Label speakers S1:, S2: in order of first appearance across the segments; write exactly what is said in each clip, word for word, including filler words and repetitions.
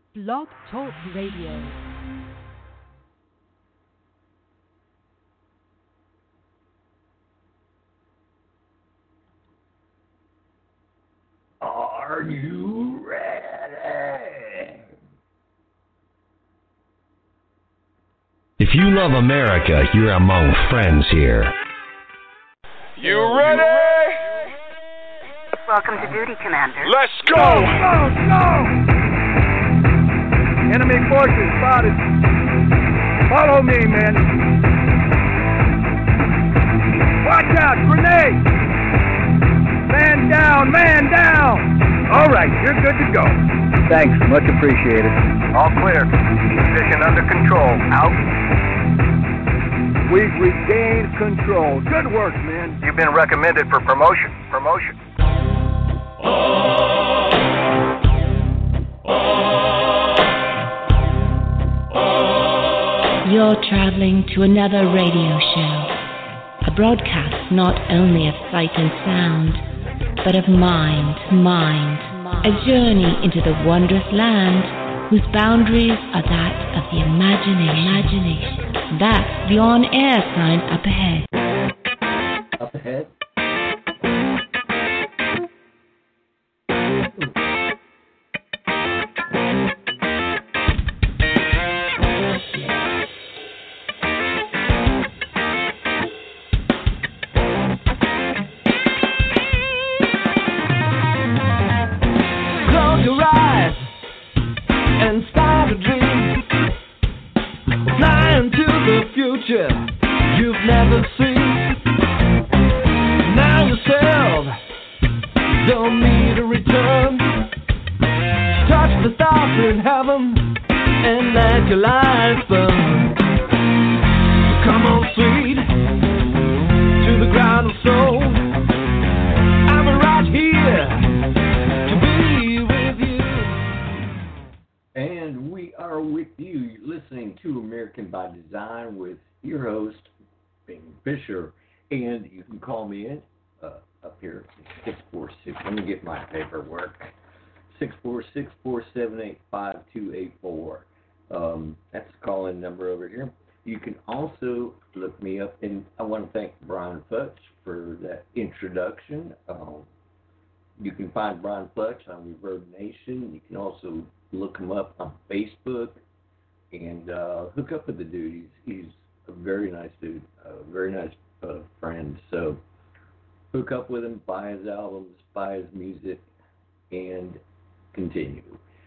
S1: Blog Talk Radio.
S2: Are you ready?
S3: If you love America, you're among friends here.
S4: You ready?
S5: Welcome to duty, Commander.
S4: Let's go!
S6: Go, go, go! Enemy forces spotted. Follow me, men. Watch out, grenade! Man down, man down! All right, you're good to go. Thanks, much appreciated.
S7: All clear. Position under control. Out.
S6: We've regained control. Good work, men.
S7: You've been recommended for promotion. Promotion.
S8: You're traveling to another radio show, a broadcast not only of sight and sound, but of mind, mind, a journey into the wondrous land whose boundaries are that of the imagination. imagination. That's the on-air sign up ahead.
S2: Up ahead?
S9: Close your eyes and start a dream. Fly into the future you've never seen. Now yourself don't need a return. Touch the stars in heaven and let your light burn. Come on, sweet, to the ground of soul. I'm right here to be with you.
S2: And we are with you. You're listening to American by Design with your host, Bing Fisher. And you can call me in uh, up here at six four six. Let me get my paperwork. six four six, four seven eight, five two eight four. Um, that's the call-in number over here. You can also look me up, and I want to thank Brian Futch for that introduction. Um, you can find Brian Futch on Reverb Nation. You can also look him up on Facebook and uh, hook up with the dude. He's, he's a very nice dude, a very nice uh, friend. So hook up with him, buy his albums, buy his music, and continue.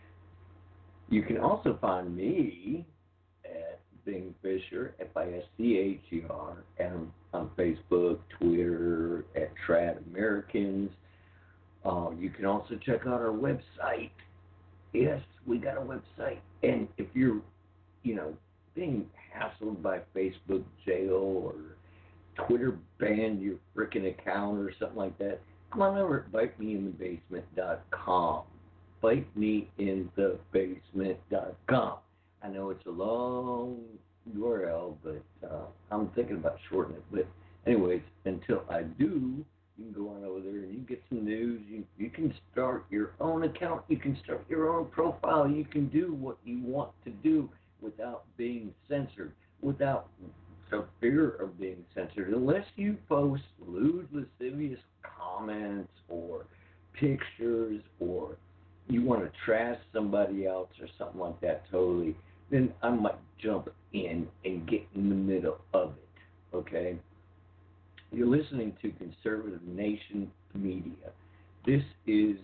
S2: You can also find me at Bing Fisher, F I S C H E R, and on Facebook, Twitter, at Trad Americans. Uh, you can also check out our website. Yes, we got a website. And if you're, you know, being hassled by Facebook jail or Twitter banned your frickin' account or something like that, come on over at bite me in the basement dot com. bite me in the basement dot com. I know it's a long U R L, but uh, I'm thinking about shortening it. But anyways, until I do, you can go on over there and you get some news. You, you can start your own account. You can start your own profile. You can do what you want to do without being censored, without the fear of being censored, unless you post lewd, lascivious comments or pictures, or you want to trash somebody else or something like that totally, then I might jump in and get in the middle of it, okay? You're listening to Conservative Nation Media. This is,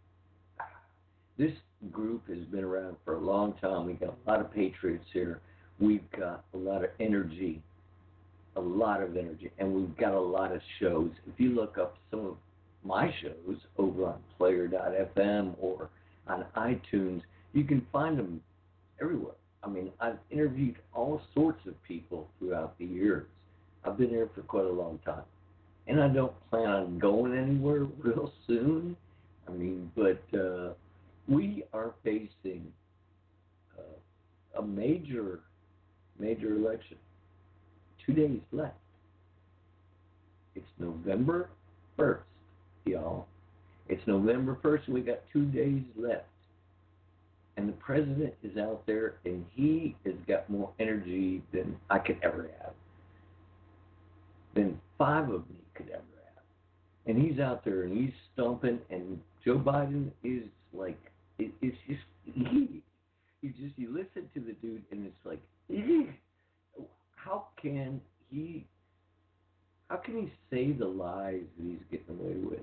S2: this group has been around for a long time. We've got a lot of patriots here. We've got a lot of energy, a lot of energy, and we've got a lot of shows. If you look up some of my shows over on player dot f m or on iTunes, you can find them everywhere. I mean, I've interviewed all sorts of people throughout the years. I've been here for quite a long time. And I don't plan on going anywhere real soon. I mean, but uh, we are facing uh, a major, major election. Two days left. It's November first, y'all. It's November first, and we got two days left. And the president is out there, and he has got more energy than I could ever have, than five of me could ever have. And he's out there, and he's stumping, and Joe Biden is like, it, it's just, he, you just, you listen to the dude, and it's like, how can he, how can he say the lies that he's getting away with?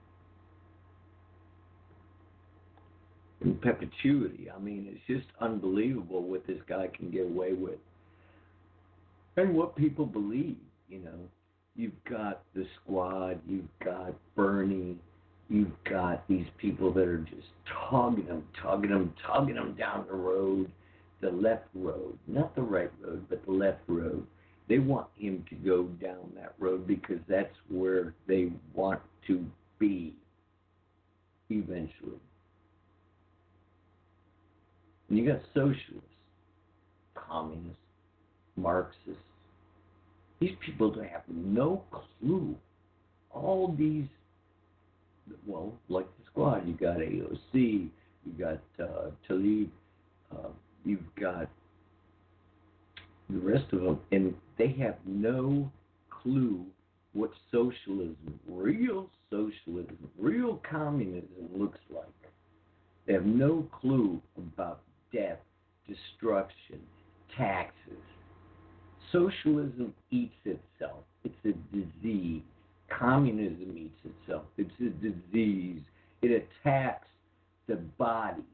S2: In perpetuity. I mean, it's just unbelievable what this guy can get away with. And what people believe, you know. You've got the Squad, you've got Bernie, you've got these people that are just tugging them, tugging them, tugging them down the road, the left road, not the right road, but the left road. They want him to go down that road because that's where they want to be eventually. And you got socialists, communists, Marxists. These people don't have no clue. All these, well, like the Squad, you got A O C, you got uh, Tlaib, uh, you've got the rest of them, and they have no clue what socialism, real socialism, real communism looks like. They have no clue about death, destruction, taxes. Socialism eats itself. It's a disease. Communism eats itself. It's a disease. It attacks the body.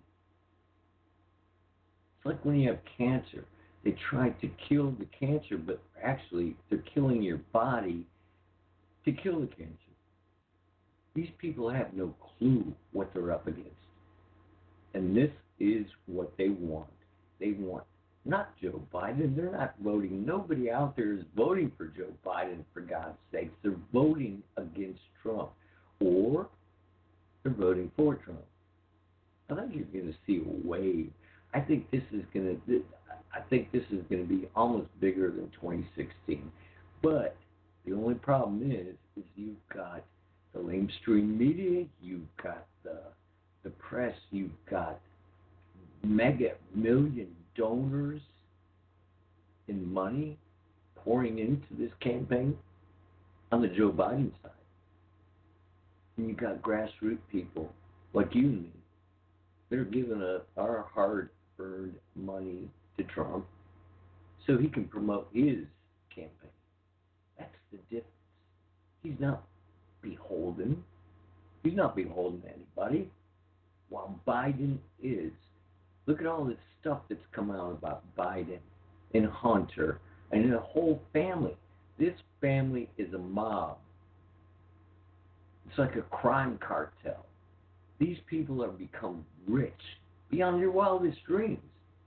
S2: It's like when you have cancer. They try to kill the cancer, but actually they're killing your body to kill the cancer. These people have no clue what they're up against. And this is what they want. They want not Joe Biden. They're not voting. Nobody out there is voting for Joe Biden, for God's sakes. They're voting against Trump. Or they're voting for Trump. I think you're going to see a wave. I think this is going to I think this is going to be almost bigger than twenty sixteen. But the only problem is, is you've got the lamestream media, you've got the the press, you've got mega million donors in money pouring into this campaign on the Joe Biden side. And you got grassroots people like you and me. They're giving up our hard-earned money to Trump so he can promote his campaign. That's the difference. He's not beholden. He's not beholden to anybody. While Biden is. Look at all this stuff that's come out about Biden and Hunter and the whole family. This family is a mob. It's like a crime cartel. These people have become rich beyond your wildest dreams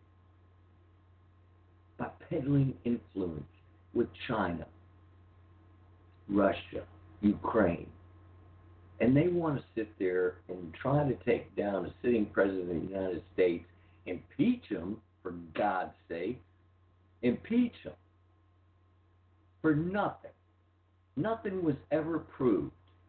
S2: by peddling influence with China, Russia, Ukraine. And they want to sit there and try to take down a sitting president of the United States, impeach him, for God's sake, impeach him for nothing. Nothing was ever proved.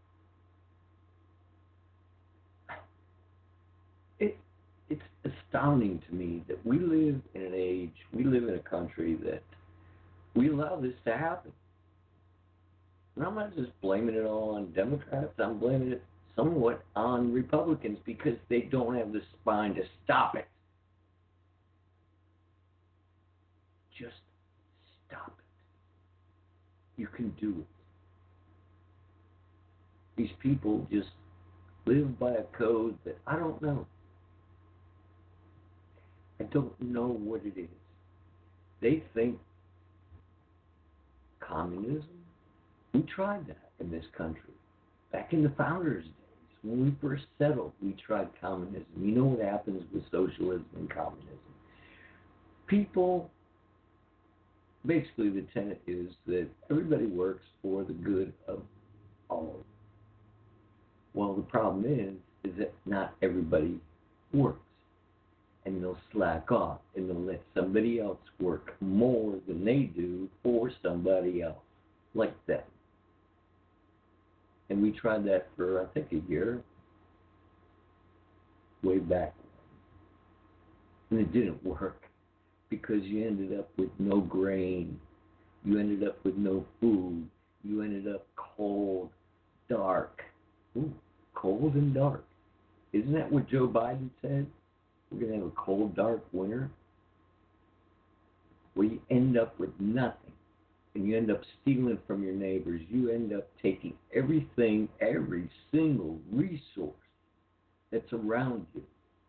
S2: It, it's astounding to me that we live in an age, we live in a country that we allow this to happen. And I'm not just blaming it all on Democrats. I'm blaming it somewhat on Republicans because they don't have the spine to stop it. Just stop it. You can do it. These people just live by a code that I don't know. I don't know what it is. They think communism. We tried that in this country. Back in the founders' days, when we first settled, we tried communism. You know what happens with socialism and communism. People, basically the tenet is that everybody works for the good of all. Well, the problem is, is that not everybody works. And they'll slack off, and they'll let somebody else work more than they do for somebody else, like that. And we tried that for, I think, a year, way back. And it didn't work because you ended up with no grain. You ended up with no food. You ended up cold, dark. Ooh, cold and dark. Isn't that what Joe Biden said? We're going to have a cold, dark winter. Where you end up with nothing. And you end up stealing from your neighbors. You end up taking everything, every single resource that's around you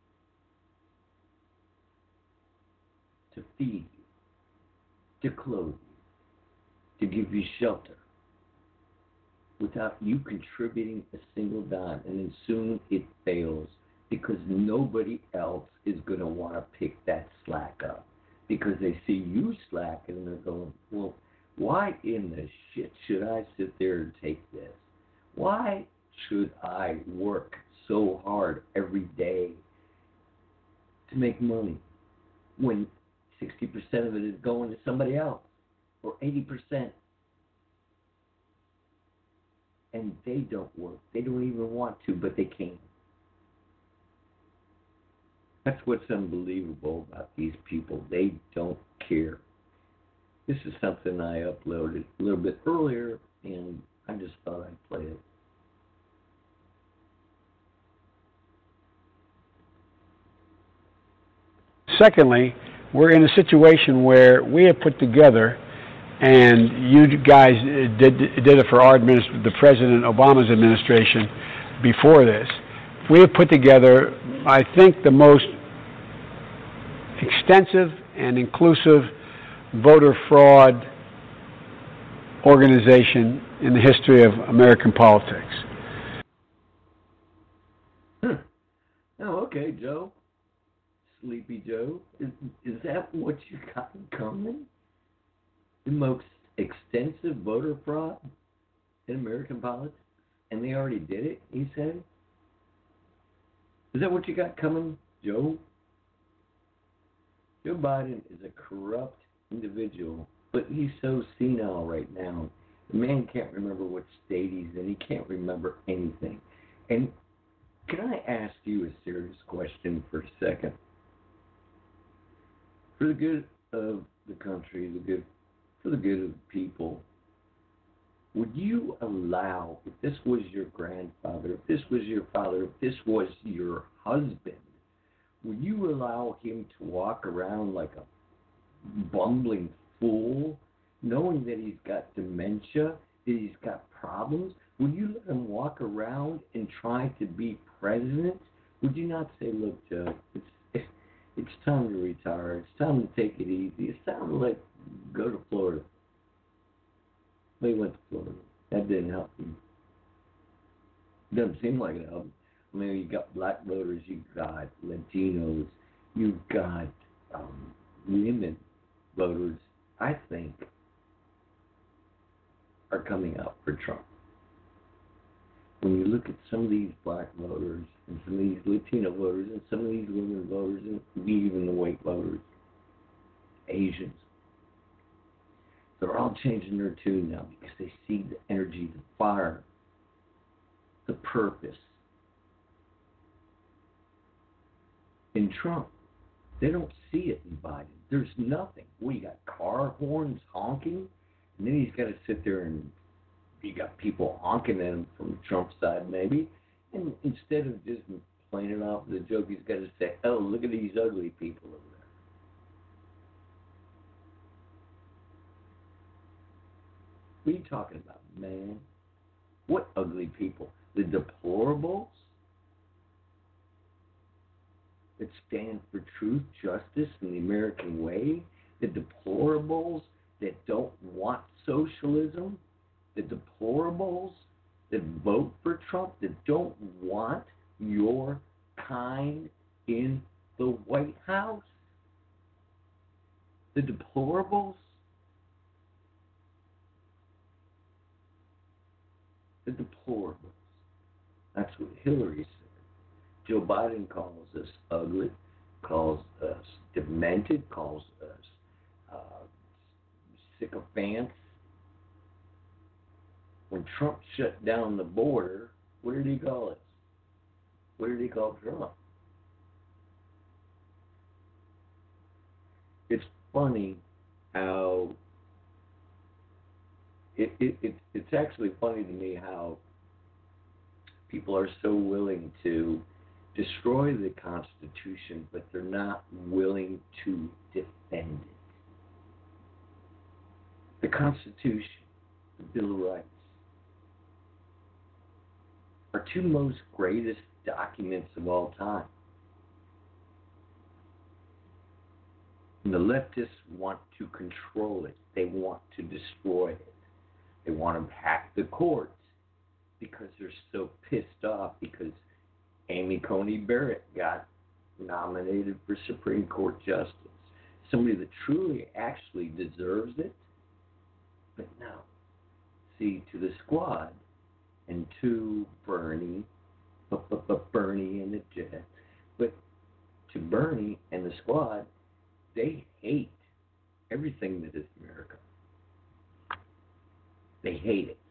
S2: to feed you, to clothe you, to give you shelter, without you contributing a single dime. And then soon it fails because nobody else is going to want to pick that slack up. Because they see you slacking and they're going, well, why in the shit should I sit there and take this? Why should I work so hard every day to make money when sixty percent of it is going to somebody else, or eighty percent? And they don't work. They don't even want to, but they can. That's what's unbelievable about these people. They don't care. This is something I uploaded a little bit earlier, and I just thought I'd play it.
S5: Secondly, we're in a situation where we have put together, and you guys did did it for our administration, the President Obama's administration before this. We have put together, I think, the most extensive and inclusive voter fraud organization in the history of American politics.
S2: Huh. Oh, okay, Joe. Sleepy Joe. Is, is that what you got in common? The most extensive voter fraud in American politics? And they already did it, he said? Is that what you got coming, Joe? Joe Biden is a corrupt individual, but he's so senile right now. The man can't remember what state he's in. He can't remember anything. And can I ask you a serious question for a second? For the good of the country, the good, for the good of the people, would you allow, if this was your grandfather, if this was your father, if this was your husband, would you allow him to walk around like a bumbling fool, knowing that he's got dementia, that he's got problems? Would you let him walk around and try to be president? Would you not say, look, Joe, it's, it's, it's time to retire. It's time to take it easy. It's time to like go to Florida. Well, he went to Florida. That didn't help him. Doesn't seem like it helped him. I mean, you got black voters, you got Latinos, you've got um, women voters, I think, are coming out for Trump. When you look at some of these black voters and some of these Latino voters and some of these women voters and even the white voters, Asians, they're all changing their tune now because they see the energy, the fire, the purpose in Trump. They don't see it in Biden. There's nothing. We got car horns honking, and then he's got to sit there and you got people honking at him from Trump's side maybe, and instead of just playing it off as a joke, he's got to say, oh, look at these ugly people over there. What are you talking about, man? What ugly people? The deplorables that stand for truth, justice, and the American way? The deplorables that don't want socialism? The deplorables that vote for Trump, that don't want your kind in the White House? The deplorables? The deplorables. That's what Hillary said. Joe Biden calls us ugly, calls us demented, calls us uh, sycophants. When Trump shut down the border, what did he call us? What did he call Trump? it's funny how it, it, it it's actually funny to me how people are so willing to destroy the Constitution, but they're not willing to defend it. The Constitution, the Bill of Rights, are two most greatest documents of all time. And the leftists want to control it. They want to destroy it. They want to hack the courts because they're so pissed off because Amy Coney Barrett got nominated for Supreme Court Justice. Somebody that truly actually deserves it. But no. See, to the squad and to Bernie, but, but, but Bernie and the jet, but to Bernie and the squad, they hate everything that is America. They hate it.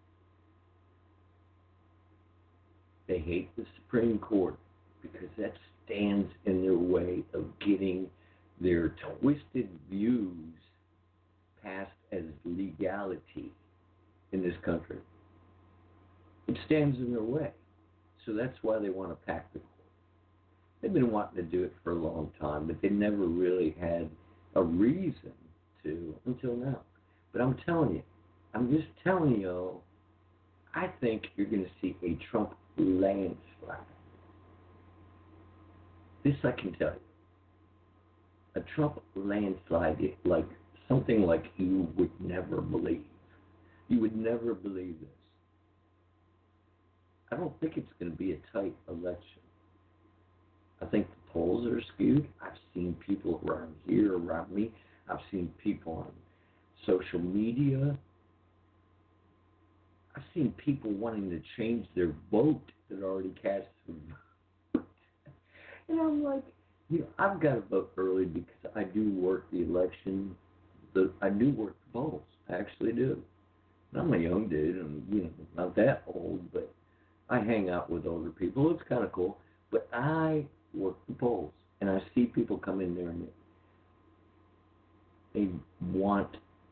S2: They hate the Supreme Court because that stands in their way of getting their twisted views passed as legality in this country. It stands in their way. So that's why they want to pack the court. They've been wanting to do it for a long time, but they never really had a reason to until now. But I'm telling you, I'm just telling you, I think you're going to see a Trump landslide. This I can tell you. A Trump landslide, like something like you would never believe. You would never believe this. I don't think it's going to be a tight election. I think the polls are skewed. I've seen people around here, around me. I've seen people on social media. I've seen people wanting to change their vote that already cast their vote. And I'm like, you know, I've got to vote early because I do work the election. The, I do work the polls. I actually do. And I'm a young dude. I'm, you know, not that old, but I hang out with older people. It's kind of cool. But I work the polls. And I see people come in there and they want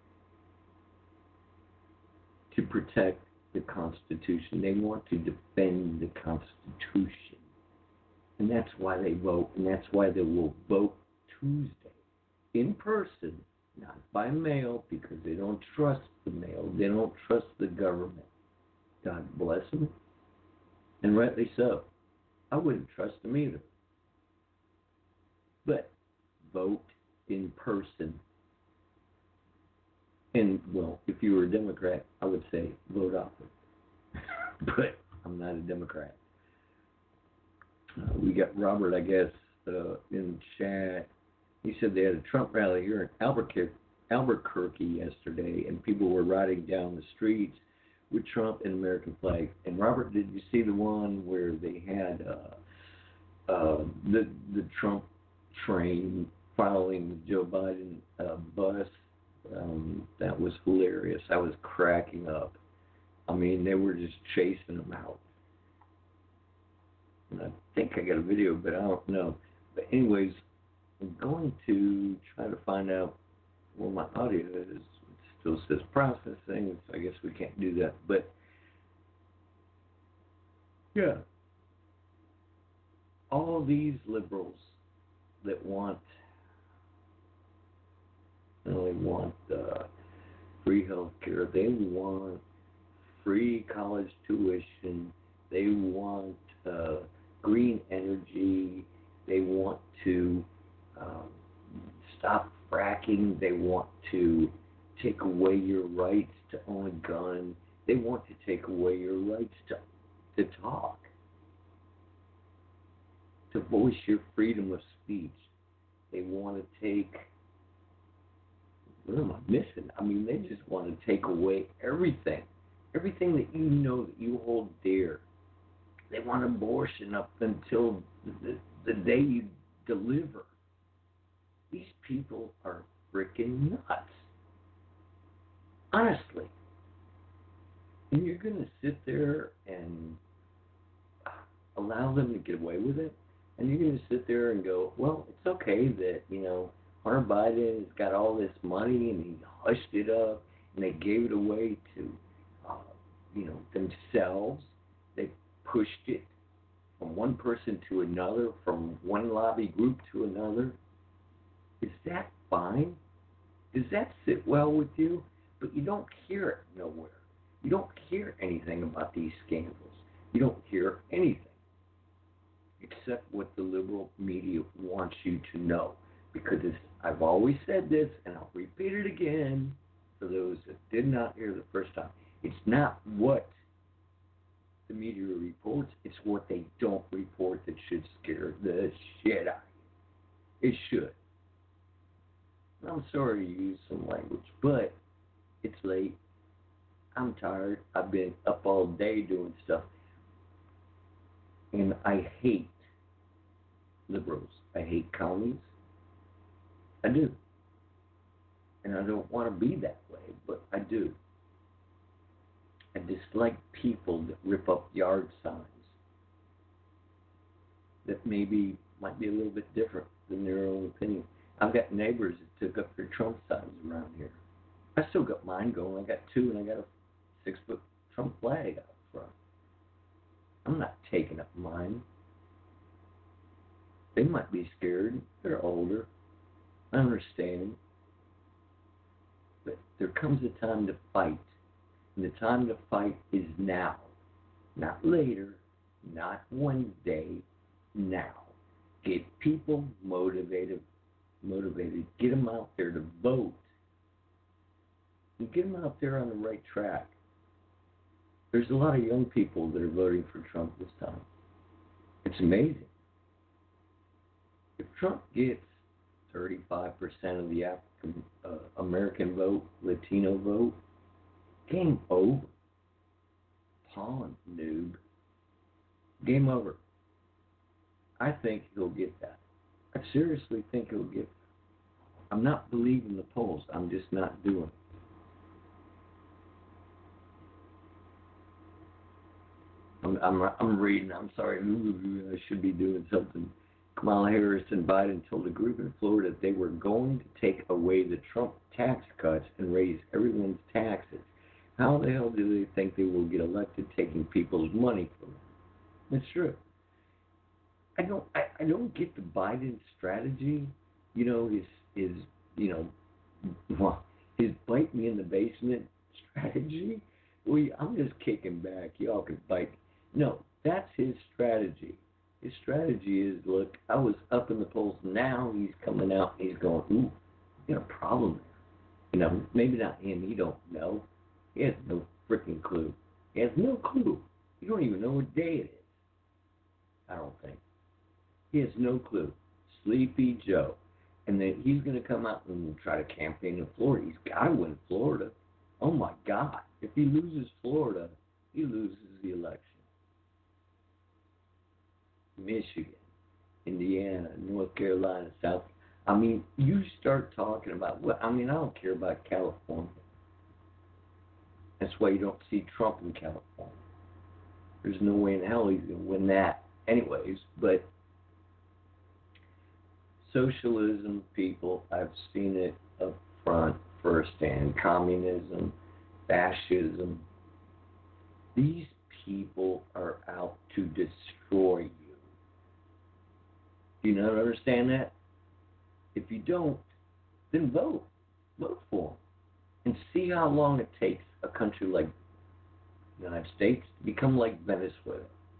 S2: to protect the Constitution. They want to defend the Constitution. And that's why they vote. And that's why they will vote Tuesday in person, not by mail, because they don't trust the mail. They don't trust the government. God bless them. And rightly so. I wouldn't trust them either. But vote in person. And, well, if you were a Democrat, I would say vote off it. But I'm not a Democrat. Uh, we got Robert, I guess, uh, in chat. He said they had a Trump rally here in Albuquerque, Albuquerque yesterday, and people were riding down the streets with Trump and American flag. And Robert, did you see the one where they had uh, uh, the the Trump train following the Joe Biden uh, bus? Um, that was hilarious. I was cracking up. I mean, they were just chasing them out. And I think I got a video, but I don't know. But anyways, I'm going to try to find out where my audio is. It still says processing, so I guess we can't do that. But, yeah. All these liberals that want They want uh, free health care. They want free college tuition. They want uh, green energy. They want to um, stop fracking. They want to take away your rights to own a gun. They want to take away your rights to to talk, to voice your freedom of speech. They want to take What am I missing? I mean, they just want to take away everything. Everything that you know that you hold dear. They want abortion up until the, the day you deliver. These people are freaking nuts. Honestly. And you're going to sit there and allow them to get away with it? And you're going to sit there and go, well, it's okay that, you know, Hunter Biden has got all this money and he hushed it up and they gave it away to, uh, you know, themselves. They pushed it from one person to another, from one lobby group to another. Is that fine? Does that sit well with you? But you don't hear it nowhere. You don't hear anything about these scandals. You don't hear anything except what the liberal media wants you to know. Because it's, I've always said this, and I'll repeat it again for those that did not hear the first time. It's not what the media reports, it's what they don't report that should scare the shit out of you. It should. I'm sorry to use some language, but it's late. I'm tired. I've been up all day doing stuff. And I hate liberals. I hate commies. I do. And I don't want to be that way, but I do. I dislike people that rip up yard signs that maybe might be a little bit different than their own opinion. I've got neighbors that took up their Trump signs around here. I still got mine going. I got two, and I got a six-foot Trump flag out front. I'm not taking up mine. They might be scared. They're older. I understand. But there comes a time to fight. And the time to fight is now. Not later. Not Wednesday. Now. Get people motivated. Motivated. Get them out there to vote. And get them out there on the right track. There's a lot of young people that are voting for Trump this time. It's amazing. If Trump gets thirty-five percent of the African uh, American vote, Latino vote, game over. Pawn, noob. Game over. I think he'll get that. I seriously think he'll get that. I'm not believing the polls. I'm just not doing it. I'm, I'm, I'm reading. I'm sorry. I should be doing something. Kamala Harris and Biden told a group in Florida that they were going to take away the Trump tax cuts and raise everyone's taxes. How the hell do they think they will get elected taking people's money from them? That's true. I don't. I, I don't get the Biden strategy. You know, his his you know, well, his bite me in the basement strategy. Well, I'm just kicking back. Y'all can bite me. No, that's his strategy. His strategy is, look, I was up in the polls. Now he's coming out and he's going, ooh, you got a problem there. You know, maybe not him. He don't know. He has no freaking clue. He has no clue. You don't even know what day it is. I don't think. He has no clue. Sleepy Joe. And then he's going to come out and try to campaign in Florida. He's got to win Florida. Oh, my God. If he loses Florida, he loses the election. Michigan, Indiana, North Carolina, South. I mean, you start talking about, well, I mean, I don't care about California. That's why you don't see Trump in California. There's no way in hell he's going to win that anyways. But socialism, people, I've seen it up front firsthand. Communism, fascism. These people are out to destroy you. Do you not understand that? If you don't, then vote. Vote for them. And see how long it takes a country like the United States to become like Venezuela.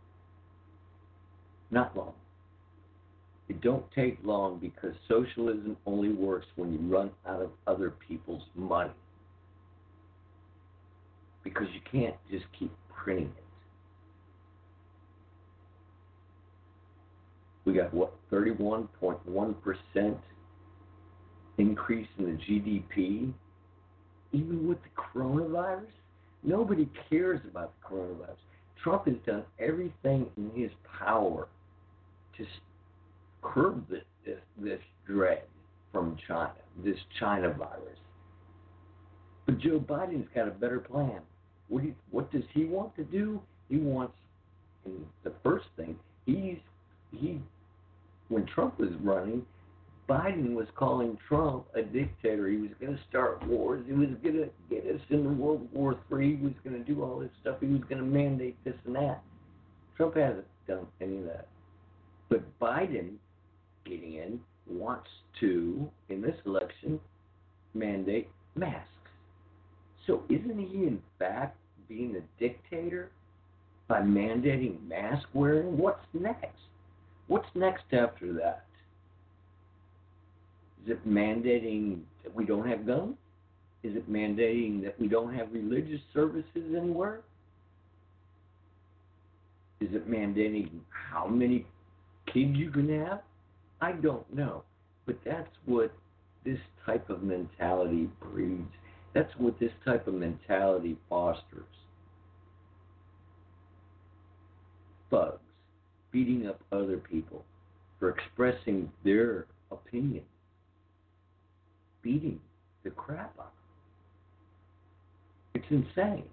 S2: Not long. It don't take long because socialism only works when you run out of other people's money. Because you can't just keep printing it. We got, what, thirty-one point one percent increase in the G D P? Even with the coronavirus? Nobody cares about the coronavirus. Trump has done everything in his power to curb this, this, this dread from China, this China virus. But Joe Biden's got a better plan. What, do you, what does he want to do? He wants, and the first thing, he's, he, when Trump was running, Biden was calling Trump a dictator. He was going to start wars. He was going to get us into World War Three. He was going to do all this stuff. He was going to mandate this and that. Trump hasn't done any of that. But Biden, getting in, wants to, in this election, mandate masks. So isn't he, in fact, being a dictator by mandating mask wearing? What's next? What's next after that? Is it mandating that we don't have guns? Is it mandating that we don't have religious services anywhere? Is it mandating how many kids you can have? I don't know. But that's what this type of mentality breeds. That's what this type of mentality fosters. Thugs beating up other people for expressing their opinion. Beating the crap out of them. It's insane.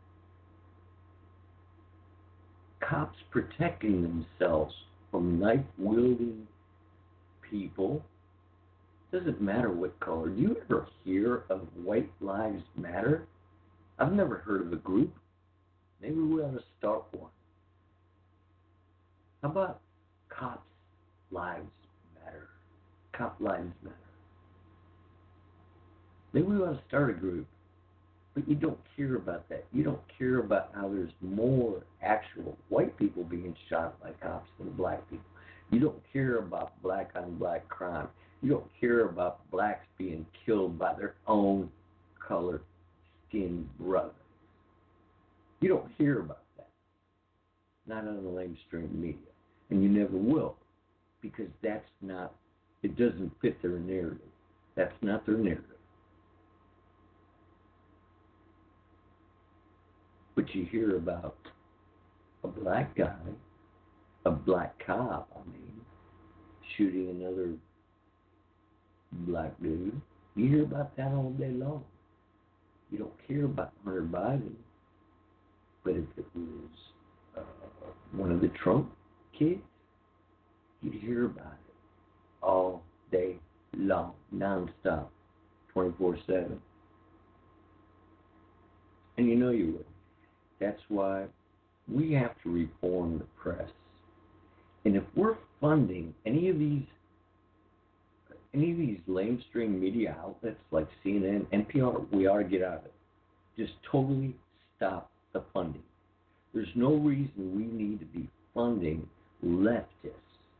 S2: Cops protecting themselves from knife-wielding people. Doesn't matter what color. Do you ever hear of White Lives Matter? I've never heard of a group. Maybe we ought to start one. How about Cops Lives Matter? Cop Lives Matter. Maybe we ought to start a group. But you don't care about that. You don't care about how there's more actual white people being shot by cops than black people. You don't care about black-on-black crime. You don't care about blacks being killed by their own color-skinned brothers. You don't hear about that. Not on the mainstream media. And you never will. Because that's not, it doesn't fit their narrative. That's not their narrative. But you hear about a black guy, a black cop, I mean, shooting another black dude. You hear about that all day long. You don't care about Hunter Biden. But if it was uh, one of the Trump kids, you'd hear about it all day long, nonstop, twenty-four seven. And you know you would. That's why we have to reform the press. And if we're funding any of these any of these mainstream media outlets like C N N, N P R, we ought to get out of it. Just totally stop the funding. There's no reason we need to be funding leftists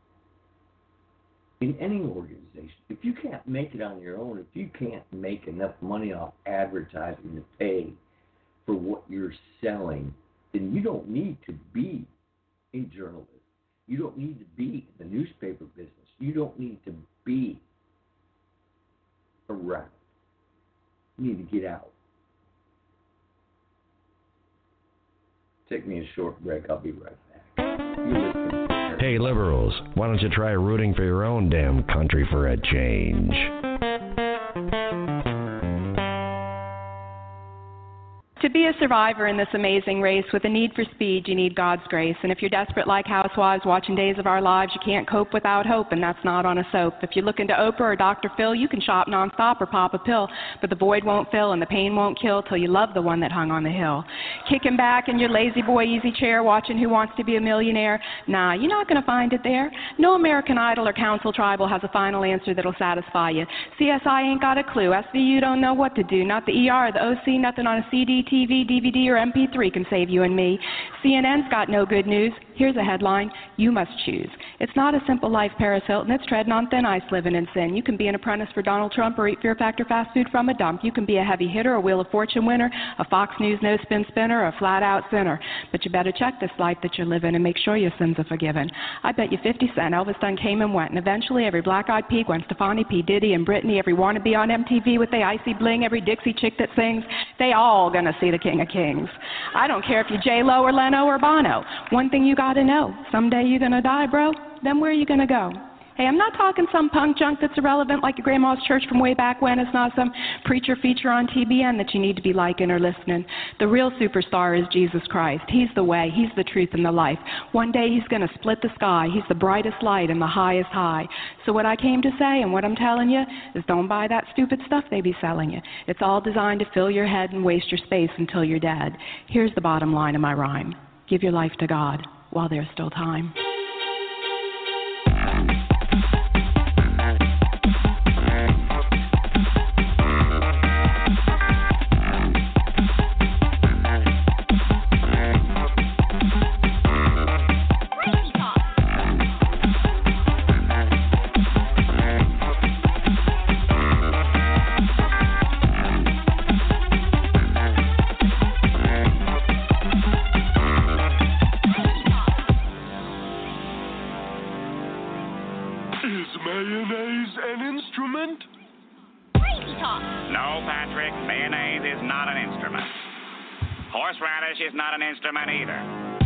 S2: in any organization. If you can't make it on your own, if you can't make enough money off advertising to pay for what you're selling, then you don't need to be in journalism. You don't need to be in the newspaper business. You don't need to be around. You need to get out. Take me a short break. I'll be right back. You're listening.
S3: Hey, liberals, why don't you try rooting for your own damn country for a change?
S10: To be a survivor in this amazing race with a need for speed, you need God's grace. And if you're desperate like housewives watching Days of Our Lives, you can't cope without hope, and that's not on a soap. If you're looking to Oprah or Doctor Phil, you can shop nonstop or pop a pill, but the void won't fill and the pain won't kill till you love the one that hung on the hill. Kicking back in your lazy boy easy chair watching Who Wants to Be a Millionaire? Nah, you're not going to find it there. No American Idol or Council Tribal has a final answer that'll satisfy you. C S I ain't got a clue. S V U don't know what to do. Not the E R or the O C, nothing on a C D, T V, D V D, or M P three can save you and me. C N N's got no good news. Here's a headline: you must choose. It's not a simple life, Paris Hilton. It's treading on thin ice, living in sin. You can be an apprentice for Donald Trump or eat Fear Factor fast food from a dump. You can be a heavy hitter, a Wheel of Fortune winner, a Fox News no-spin spinner, or a flat-out sinner. But you better check this life that you're living and make sure your sins are forgiven. I bet you fifty cent Elvis done came and went, and eventually every black-eyed pea, Gwen Stefani, P. Diddy, and Britney, every wannabe on M T V with the icy bling, every Dixie chick that sings, they all gonna see the King of Kings. I don't care if you're J-Lo or Leno or Bono. One thing you gotta know, someday you're gonna die, bro. Then where are you gonna go? Hey, I'm not talking some punk junk that's irrelevant like your grandma's church from way back when. It's not some preacher feature on T B N that you need to be liking or listening. The real superstar is Jesus Christ. He's the way. He's the truth and the life. One day he's going to split the sky. He's the brightest light and the highest high. So what I came to say and what I'm telling you is don't buy that stupid stuff they be selling you. It's all designed to fill your head and waste your space until you're dead. Here's the bottom line of my rhyme. Give your life to God while there's still time.
S11: Horseradish is not an instrument either.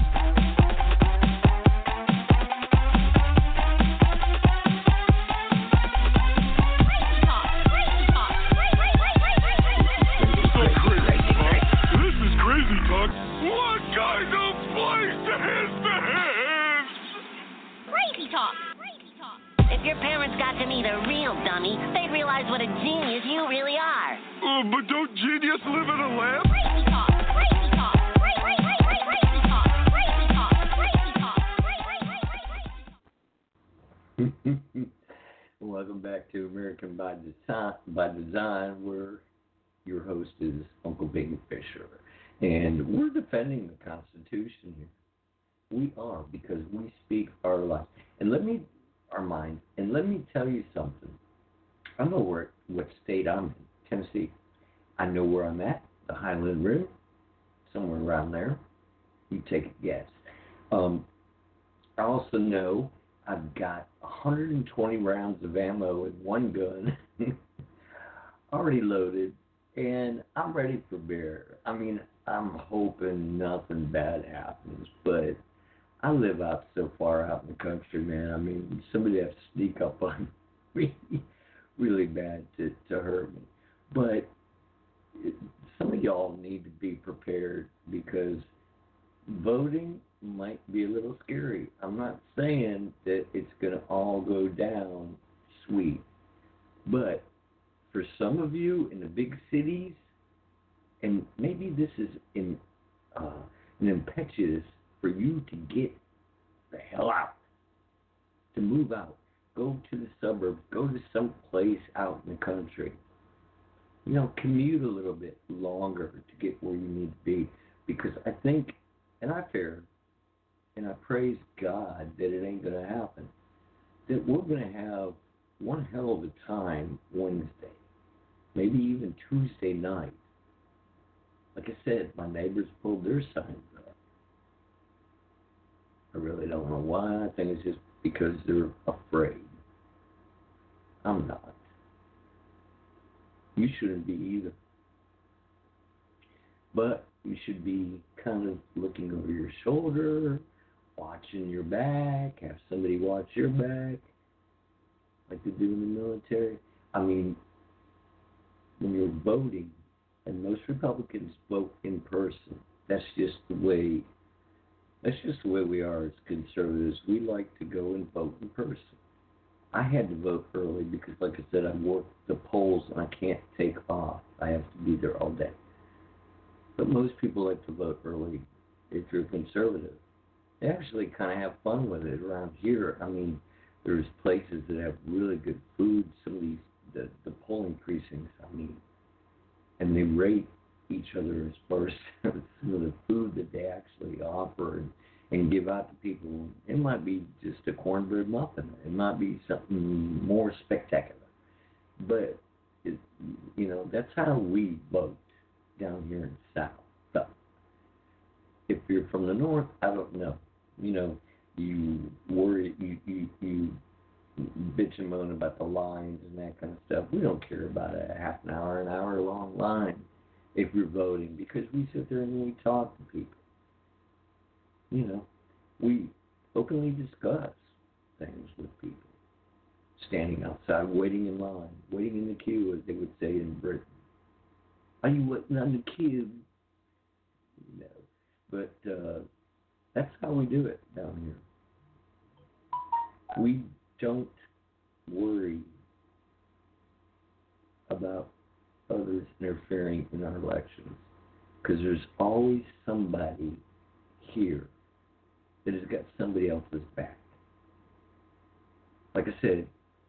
S12: This is crazy talk. What kind of place is this?
S13: Crazy talk. If your parents got to meet a real dummy, they'd realize what a genius you really are.
S12: Uh, but don't genius live in a lab?
S13: Crazy talk. Crazy talk. Crazy talk. Crazy talk. Crazy talk.
S2: Welcome back to American by Design, by Design, where your host is Uncle Big Fisher. And we're defending the Constitution here. We are, because we speak our life. And let me, our mind, and let me tell you something. I know where, what state I'm in, Tennessee. I know where I'm at, the Highland Rim, somewhere around there. You take a guess. Um, I also know I've got one hundred twenty rounds of ammo in one gun, already loaded, and I'm ready for bear. I mean, I'm hoping nothing bad happens, but I live out so far out in the country, man. I mean, somebody has to sneak up on me really bad to, to hurt me. But it, some of y'all need to be prepared because voting might be a little scary. I'm not saying that it's going to all go down sweet. But for some of you in the big cities, and maybe this is in, uh, an impetus for you to get the hell out, to move out, go to the suburbs, go to some place out in the country. You know, commute a little bit longer to get where you need to be. Because I think, and I fear, and I praise God that it ain't going to happen, that we're going to have one hell of a time Wednesday, maybe even Tuesday night. Like I said, my neighbors pulled their signs up. I really don't know why. I think it's just because they're afraid. I'm not. You shouldn't be either. But you should be kind of looking over your shoulder, watching your back, have somebody watch your back, like they do in the military. I mean, when you're voting, and most Republicans vote in person, that's just the way, that's just the way we are as conservatives. We like to go and vote in person. I had to vote early because, like I said, I work the polls and I can't take off. I have to be there all day. But most people like to vote early if you're conservative. They actually kind of have fun with it around here. I mean, there's places that have really good food. Some of these, the, the polling precincts, I mean, and they rate each other as far as some of the food that they actually offer and, and give out to people. It might be just a cornbread muffin. It might be something more spectacular. But, it, you know, that's how we vote down here in the South. So, if you're from the North, I don't know. You know, you worry, you, you, you bitch and moan about the lines and that kind of stuff. We don't care about a half an hour, an hour long line if you're voting, because we sit there and we talk to people. You know, we openly discuss things with people. standing outside, waiting in line, waiting in the queue, as they would say in Britain. Are you waiting on the queue? No. But uh, that's how we do it down here. We don't worry about others interfering in our elections because there's always somebody here that has got somebody else's back. Like I said,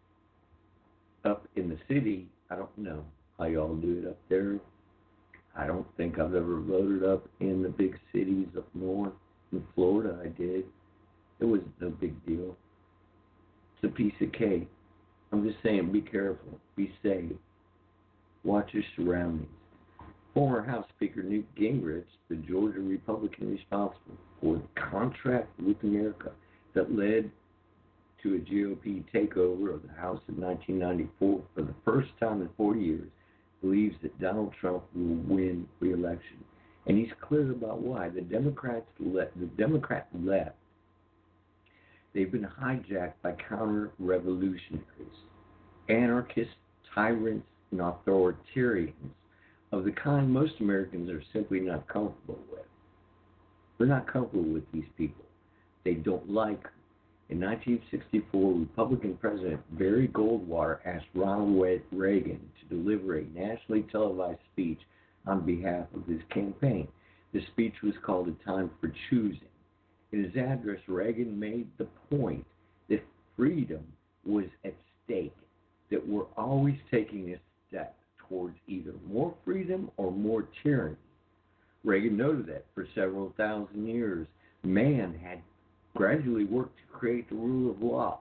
S2: up in the city, I don't know how y'all do it up there. I don't think I've ever voted up in the big cities up north. In Florida, I did. It was no big deal. It's a piece of cake. I'm just saying, be careful. Be safe. Watch your surroundings. Former House Speaker Newt Gingrich, the Georgia Republican responsible for the contract with America that led to a G O P takeover of the House in nineteen ninety-four for the first time in forty years, believes that Donald Trump will win re-election. And he's clear about why. The Democrats let the Democrat left. They've been hijacked by counter-revolutionaries, anarchists, tyrants, and authoritarians of the kind most Americans are simply not comfortable with. They're not comfortable with these people. They don't like them. In nineteen sixty-four, Republican President Barry Goldwater asked Ronald Reagan to deliver a nationally televised speech on behalf of his campaign. The speech was called A Time for Choosing. In his address, Reagan made the point that freedom was at stake, that we're always taking a step towards either more freedom or more tyranny. Reagan noted that for several thousand years, man had gradually worked to create the rule of law.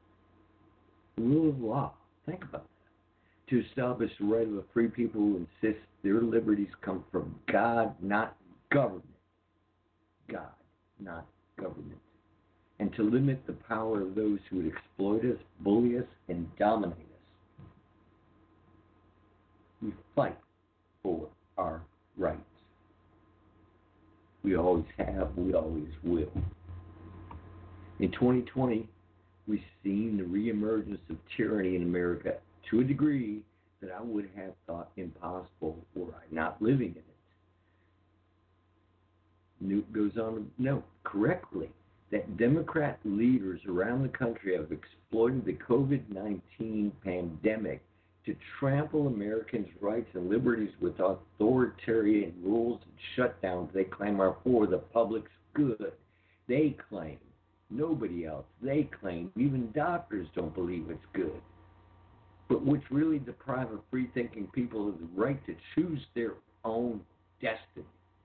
S2: The rule of law. Think about that. To establish the right of a free people who insist their liberties come from God, not government. God, not government. And to limit the power of those who would exploit us, bully us, and dominate us. We fight for our rights. We always have, we always will. In twenty twenty, we've seen the reemergence of tyranny in America to a degree that I would have thought impossible were I not living in it. Newt goes on to note correctly that Democrat leaders around the country have exploited the COVID nineteen pandemic to trample Americans' rights and liberties with authoritarian rules and shutdowns they claim are for the public's good. They claim. Nobody else. They claim. Even doctors don't believe it's good. But which really deprive a free-thinking people of the right to choose their own destiny.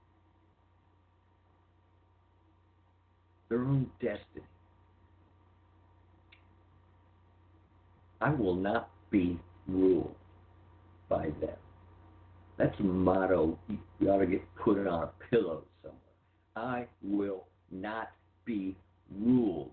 S2: Their own destiny. I will not be ruled by them. That's a motto you ought to get put it on a pillow somewhere. I will not be ruled.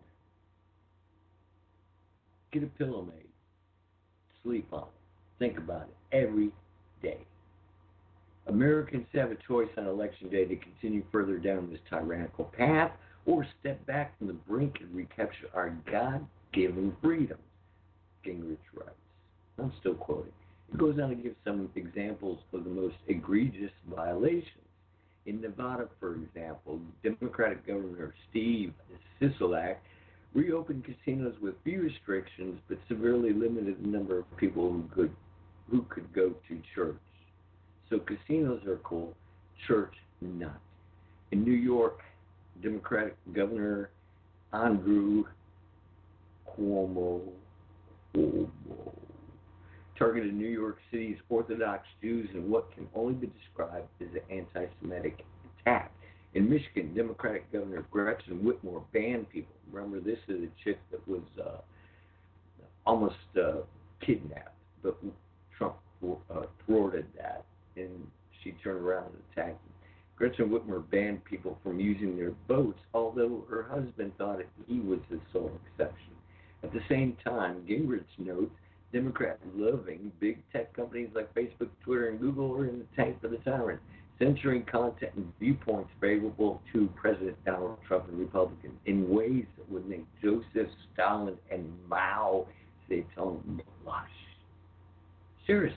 S2: Get a pillow made. Sleep on it. Think about it every day. Americans have a choice on election day to continue further down this tyrannical path or step back from the brink and recapture our God-given freedom. Gingrich writes. I'm still quoting. It goes on to give some examples of the most egregious violations. In Nevada, for example, Democratic Governor Steve Sisolak reopened casinos with few restrictions, but severely limited the number of people who could who could go to church. So casinos are cool, church not. In New York, Democratic Governor Andrew Cuomo, Cuomo targeted New York City's Orthodox Jews in what can only be described as an anti-Semitic attack. In Michigan, Democratic Governor Gretchen Whitmer banned people. Remember, this is a chick that was uh, almost uh, kidnapped, but Trump uh, thwarted that, and she turned around and attacked him. Gretchen Whitmer banned people from using their boats, although her husband thought it, he was the sole exception. At the same time, Gingrich notes Democrats loving big tech companies like Facebook, Twitter, and Google are in the tank for the tyrant, censoring content and viewpoints favorable to President Donald Trump and Republicans in ways that would make Joseph Stalin and Mao They tell them, blush. Seriously.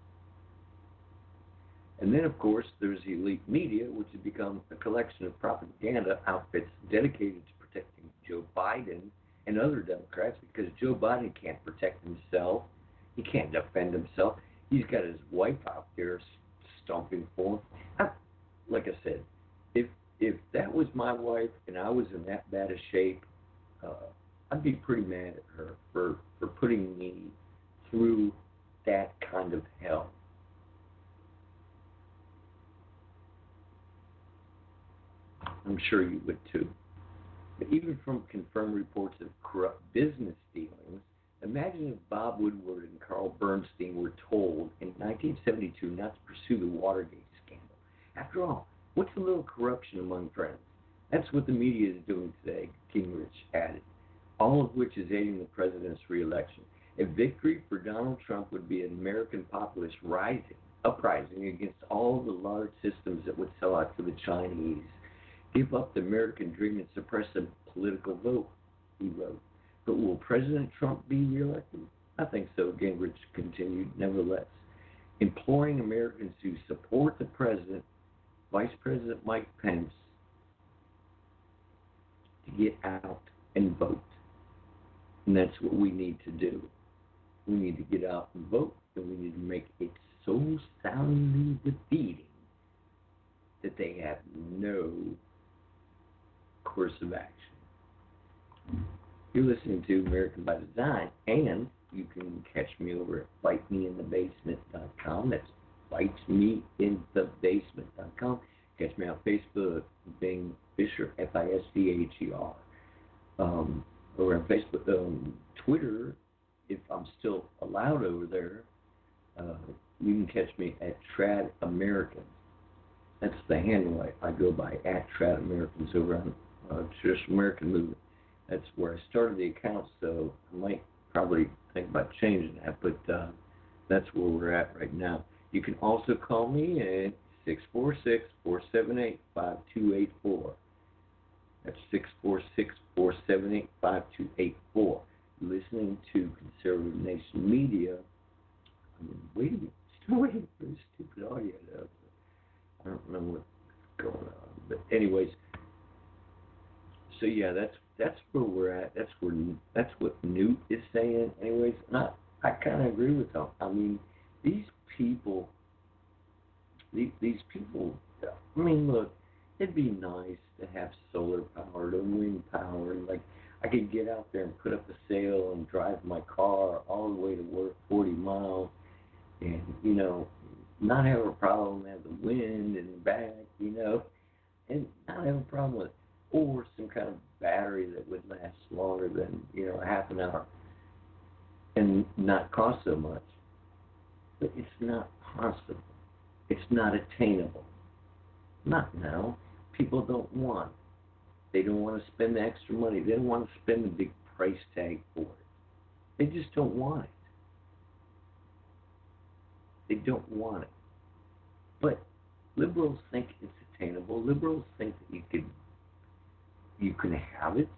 S2: And then, of course, there's elite media, which has become a collection of propaganda outfits dedicated to protecting Joe Biden and other Democrats, because Joe Biden can't protect himself. He can't defend himself. He's got his wife out there stomping for him. I, like I said, if if that was my wife and I was in that bad a shape, uh, I'd be pretty mad at her for, for putting me through that kind of hell. I'm sure you would too. But even from confirmed reports of corrupt business dealings, imagine if Bob Woodward and Carl Bernstein were told in nineteen seventy-two not to pursue the Watergate scandal. After all, what's a little corruption among friends? That's what the media is doing today, Gingrich added, all of which is aiding the president's reelection. A victory for Donald Trump would be an American populace rising, uprising against all the large systems that would sell out to the Chinese. Give up the American dream and suppress a political vote, he wrote. But will President Trump be reelected? I think so, Gingrich continued, nevertheless. Imploring Americans to support the president, Vice President Mike Pence, to get out and vote. And that's what we need to do. We need to get out and vote, and we need to make it so soundly defeating that they have no course of action. You're listening to American by Design, and you can catch me over at fight me in the basement dot com. That's fight me in the basement dot com. Catch me on Facebook, Bing Fisher, F I S C H E R. Um, over on Facebook, um, Twitter, if I'm still allowed over there, uh, you can catch me at Trad Americans. That's the handle I, I go by, at Trad Americans over on uh, Traditional American Movement. That's where I started the account, so I might probably think about changing that, but uh, that's where we're at right now. You can also call me at six four six, four seven eight, five two eight four. That's six four six, four seven eight, five two eight four. Listening to Conservative Nation Media. I'm waiting, still waiting for this stupid audio. Though. I don't know what's going on, but anyways. So yeah, that's that's where we're at. That's where that's what Newt is saying. Anyways, and I, I kind of agree with them. I mean, these people, these, these people. I mean, look, it'd be nice to have solar power, and wind power, and like I could get out there and put up a sail and drive my car all the way to work, forty miles, and you know, not have a problem, have the wind and back, you know, and not have a problem with it. Or some kind of battery that would last longer than, you know, half an hour and not cost so much. But it's not possible. It's not attainable. Not now. People don't want it. They don't want to spend the extra money. They don't want to spend the big price tag for it. They just don't want it. They don't want it. But liberals think it's attainable. Liberals think that you could You can have it.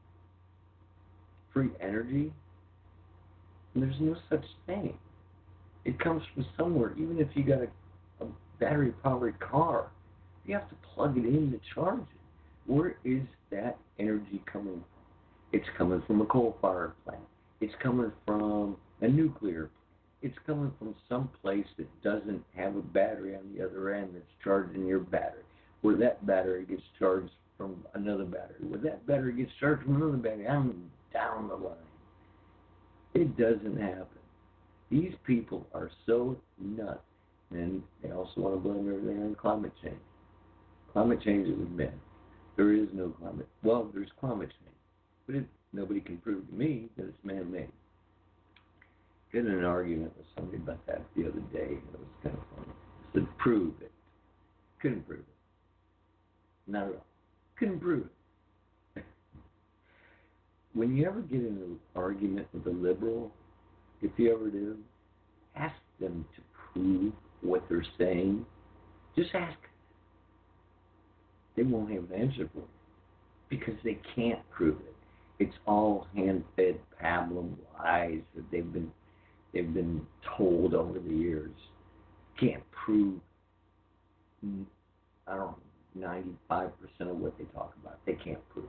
S2: Free energy. And there's no such thing. It comes from somewhere. Even if you got a, a battery-powered car, you have to plug it in to charge it. Where is that energy coming from? It's coming from a coal-fired plant. It's coming from a nuclear plant. It's coming from some place that doesn't have a battery on the other end that's charging your battery, where that battery gets charged from another battery, where that battery gets charged from another battery. I'm down the line. It doesn't happen. These people are so nuts, and they also want to blame everything on climate change. Climate change is man. There is no climate. Well, there's climate change, but it, nobody can prove to me that it's man-made. I had an argument with somebody about that the other day. It was kind of funny. I said, prove it. Couldn't prove it. Not at all. Couldn't prove it. When you ever get in an argument with a liberal, if you ever do, ask them to prove what they're saying. Just ask. They won't have an answer for it because they can't prove it. It's all hand-fed pablum lies that they've been they've been told over the years. Can't prove, I don't know, ninety-five percent of what they talk about. They can't prove.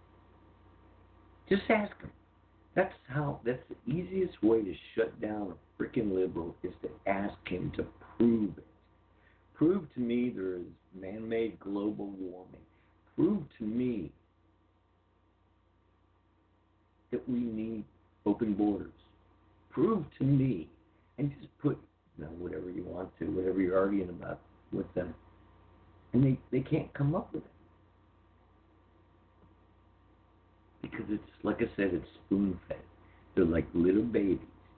S2: Just ask them. That's how. That's the easiest way to shut down a freaking liberal is to ask him to prove it. Prove to me there is man-made global warming. Prove to me that we need open borders. Prove to me, and just put, you know, whatever you want to, whatever you're arguing about with them, and they, they can't come up with it. Because it's, like I said, it's spoon-fed. They're like little babies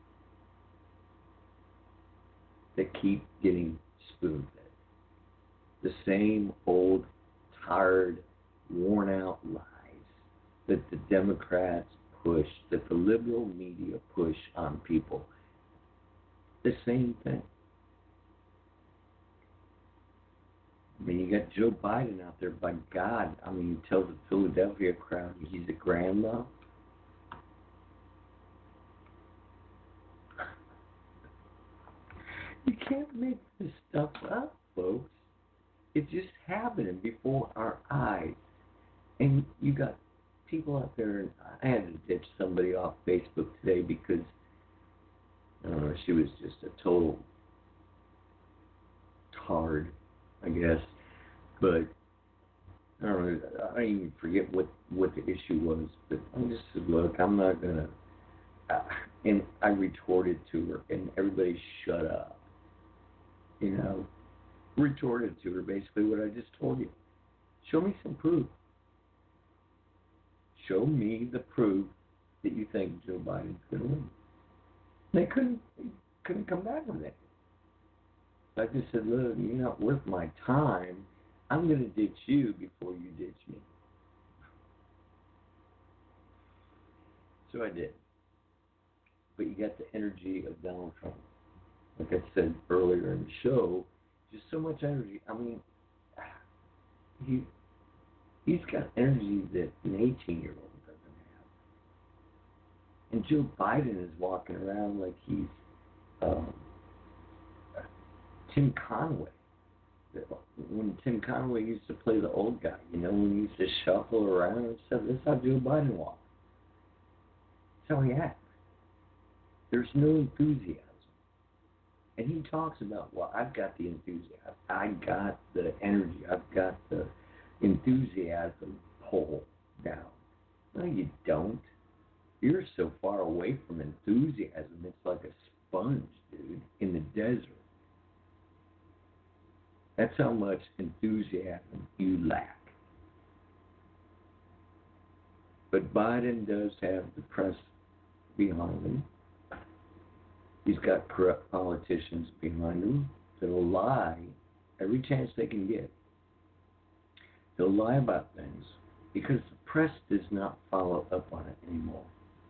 S2: that keep getting spoon-fed. The same old, tired, worn-out lies that the Democrats push, that the liberal media push on people. The same thing. I mean, you got Joe Biden out there, by God. I mean, you tell the Philadelphia crowd he's a grandma. You can't make this stuff up, folks. It's just happening before our eyes. And you got people out there, and I had to ditch somebody off Facebook today because, I don't know, she was just a total tard, I guess. But I don't know, I don't even forget what, what the issue was. But I just said, look, I'm not going to. Uh, and I retorted to her, and everybody shut up. You know, retorted to her basically what I just told you. Show me some proof. Show me the proof that you think Joe Biden's going to win. They couldn't, they couldn't come back with it. I just said, look, you're not worth my time. I'm going to ditch you before you ditch me. So I did. But you got the energy of Donald Trump. Like I said earlier in the show, just so much energy. I mean, he, he's got energy that an eighteen-year-old doesn't have. And Joe Biden is walking around like he's um, Tim Conway. When Tim Conway used to play the old guy, you know, when he used to shuffle around and stuff, that's how Joe Biden walks. That's how he acts. There's no enthusiasm. And he talks about, well, I've got the enthusiasm. I got the energy. I've got the enthusiasm pull down. No, you don't. You're so far away from enthusiasm, it's like a sponge, dude, in the desert. That's how much enthusiasm you lack. But Biden does have the press behind him. He's got corrupt politicians behind him that'll lie every chance they can get. They'll lie about things because the press does not follow up on it anymore.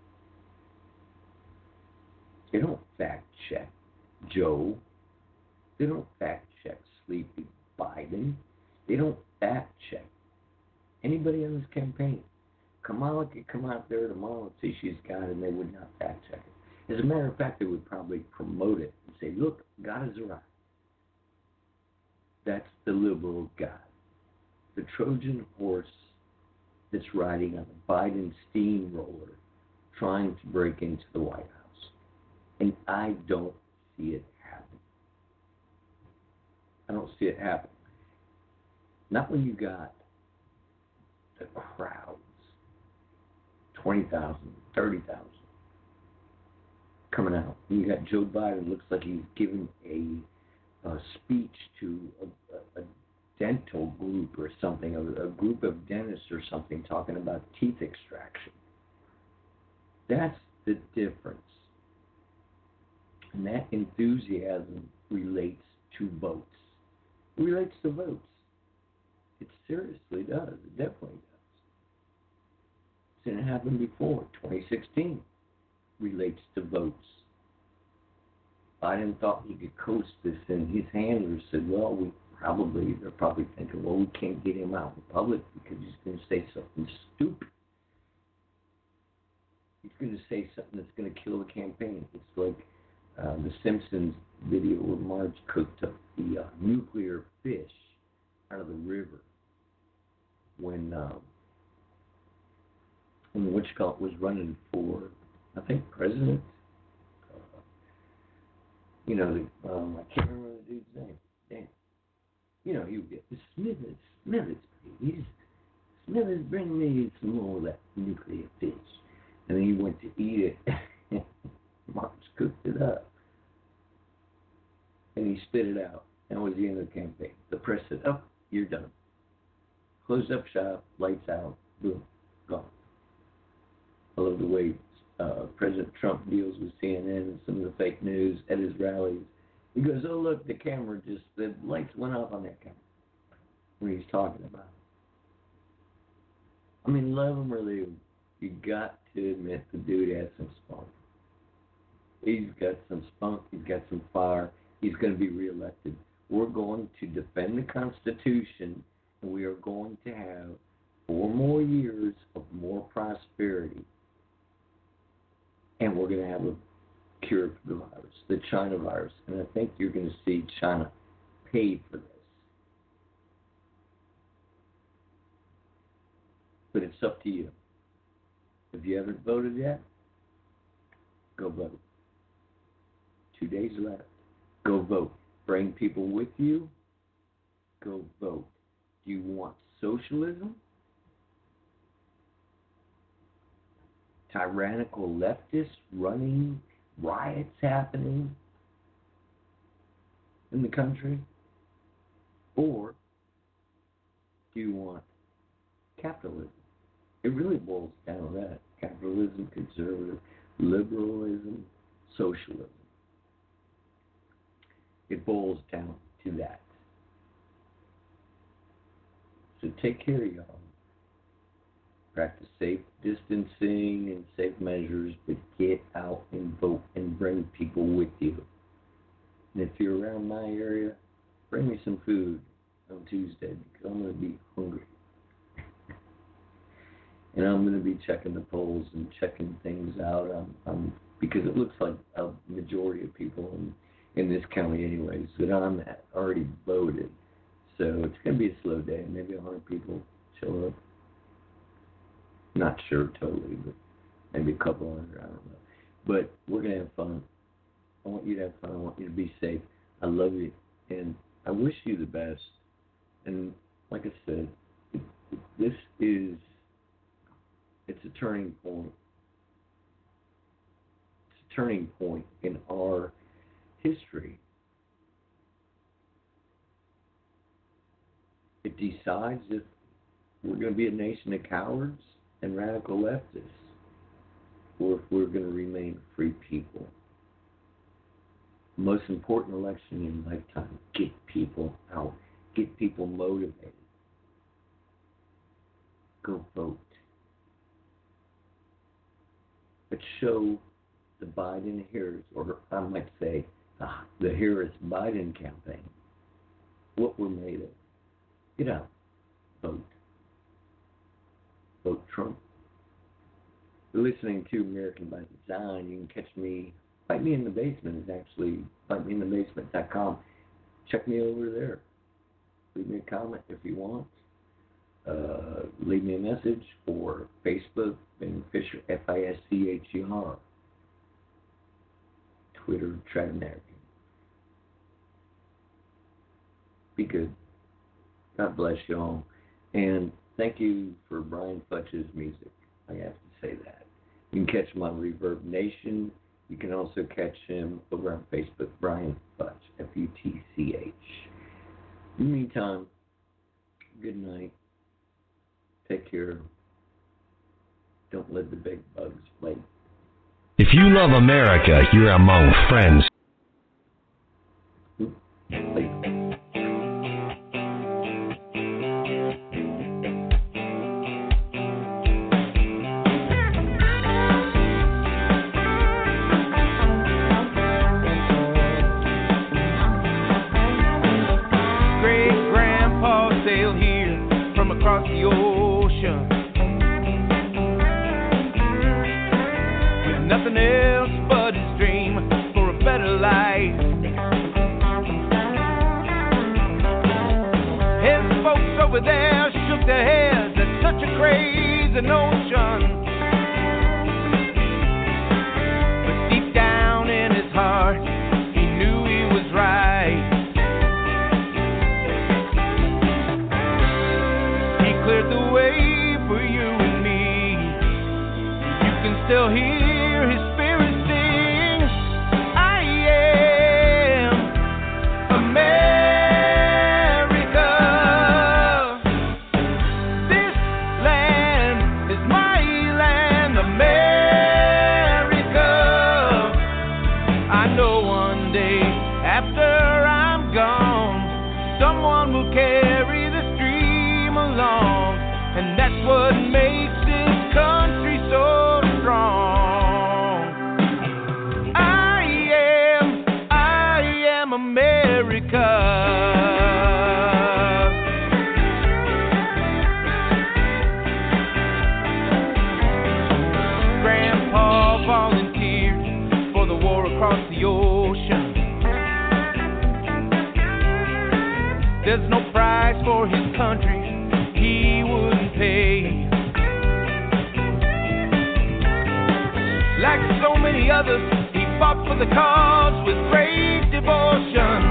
S2: They don't fact check Joe. They don't fact check Sleepy Biden. They don't fact check anybody on this campaign. Kamala could come out there tomorrow and say she's got it, and they would not fact check it. As a matter of fact, they would probably promote it and say, look, God is right. That's the liberal God. The Trojan horse that's riding on the Biden steamroller trying to break into the White House. And I don't see it happen. I don't see it happen. Not when you got the crowds, twenty thousand, thirty thousand. Coming out. You got Joe Biden, looks like he's giving a, a speech to a, a, a dental group or something, a, a group of dentists or something, talking about teeth extraction. That's the difference. And that enthusiasm relates to votes. It relates to votes. It seriously does. It definitely does. It's it happened before, twenty sixteen. Relates to votes. Biden thought he could coast this, and his handlers said, well, we probably, they're probably thinking, well, we can't get him out in public because he's going to say something stupid. he's going to say something that's going to kill the campaign. It's like uh, the Simpsons video where Marge cooked up the uh, nuclear fish out of the river when um, when Witchcott was running for, I think, president. Uh, you know, the, um, I can't remember the dude's name. Damn. You know, he would get, Smithers, Smithers, please. Smithers, bring me some more of that nuclear fish. And then he went to eat it. Marge cooked it up. And he spit it out. That was the end of the campaign. The press said, oh, you're done. Closed up shop, lights out, boom, gone. I love the way uh, President Trump deals with C N N and some of the fake news at his rallies. He goes, oh, look, the camera just, the lights went off on that camera when he's talking about it. I mean, love him or leave him. You got to admit the dude has some spunk. He's got some spunk. He's got some fire. He's going to be reelected. We're going to defend the Constitution, and we are going to have four more years of more prosperity. And we're going to have a cure for the virus, the China virus. And I think you're going to see China pay for this. But it's up to you. If you haven't voted yet, go vote. Two days left. Go vote. Bring people with you. Go vote. Do you want socialism? Tyrannical leftists running, riots happening in the country? Or do you want capitalism? It really boils down to that. Capitalism, conservative, liberalism, socialism. It boils down to that. So take care, y'all. Practice safe distancing and safe measures, but get out and vote and bring people with you. And if you're around my area, bring me some food on Tuesday because I'm going to be hungry. And I'm going to be checking the polls and checking things out um, um, because it looks like a majority of people in, in this county anyways that I'm at already voted. So it's going to be a slow day. Maybe one hundred people show up. Not sure totally, but maybe a couple hundred, I don't know. But we're going to have fun. I want you to have fun. I want you to be safe. I love you. And I wish you the best. And like I said, it, it, this is, it's a turning point. It's a turning point in our history. It decides if we're going to be a nation of cowards and radical leftists, or if we're going to remain free people. Most important election in lifetime, get people out, get people motivated. Go vote. But show the Biden-Harris, or I might say uh, the Harris-Biden campaign, what we're made of. Get out. Vote. Vote Trump. You're listening to American by Design. You can catch me. Fight Me in the Basement is actually fight me in the basement dot com. Check me over there. Leave me a comment if you want. Uh, leave me a message or Facebook, Ben Fisher, F I S C H E R. Twitter, Trad American. Be good. God bless y'all. And thank you for Brian Futch's music. I have to say that. You can catch him on Reverb Nation. You can also catch him over on Facebook, Brian Futch, F U T C H. In the meantime, good night. Take care. Don't let the big bugs bite.
S3: If you love America, you're among friends.
S2: Oops. Bye.
S9: Across the ocean, over there shook their heads at such a crazy notion. But deep down in his heart, he knew he was right. He cleared the way for you and me. You can still hear his spirit sing, I am America. This land is my land, America. I know one day after I'm gone, someone will carry the stream along, and that's what makes this country so strong. I am, I am America. Grandpa volunteered for the war across the ocean. There's no price for his country he wouldn't pay. Like so many others, he fought for the cause with great devotion.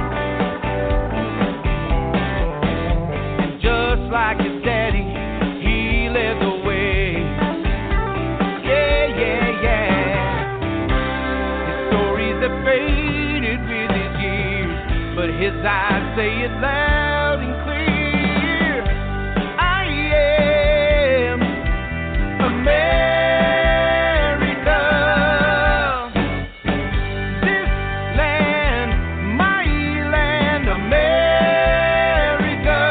S9: And just like his daddy, he led the way. Yeah, yeah, yeah. His stories have faded with his years, but his eyes say it loud and clear. I am America. This land, my land, America.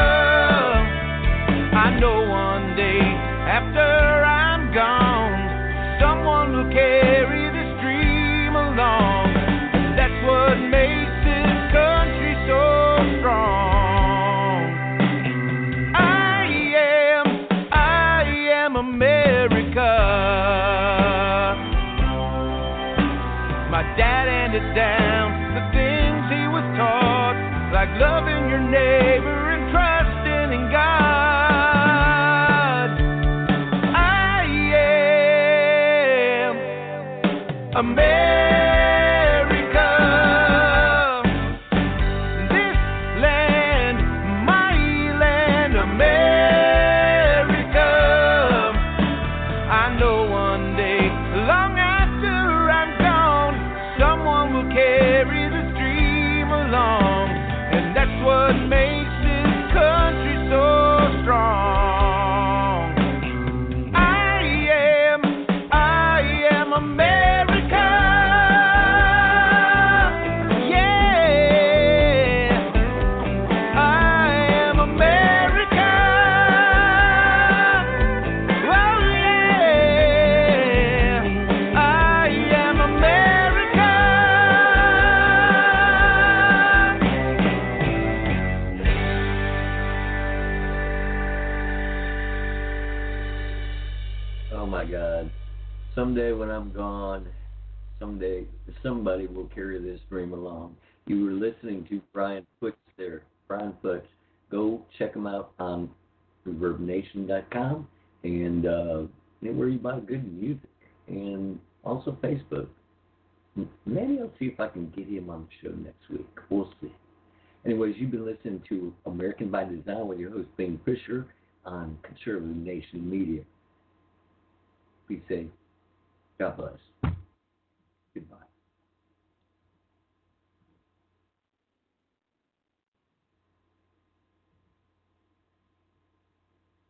S9: I know one day after I'm gone, someone will carry the stream along. That's what makes this country so strong. I am, I am America. My dad handed down the things he was taught, like loving your neighbor and trusting in God. I am America. This land, my land, America. I know one day, long after I'm gone, someone will carry the stream along, and that's what makes this country so strong. I am, I am America. Yeah, I am America. Oh yeah, I am America.
S2: Oh my God. Someday when I'm gone, someday somebody will carry this dream along. You were listening to Brian Foots there. Brian Foots. Go check him out on reverb nation dot com and uh, anywhere you buy good music. And also Facebook. M- Maybe I'll see if I can get him on the show next week. We'll see. Anyways, you've been listening to American by Design with your host, Bing Fisher, on Conservative Nation Media. Be safe. God bless.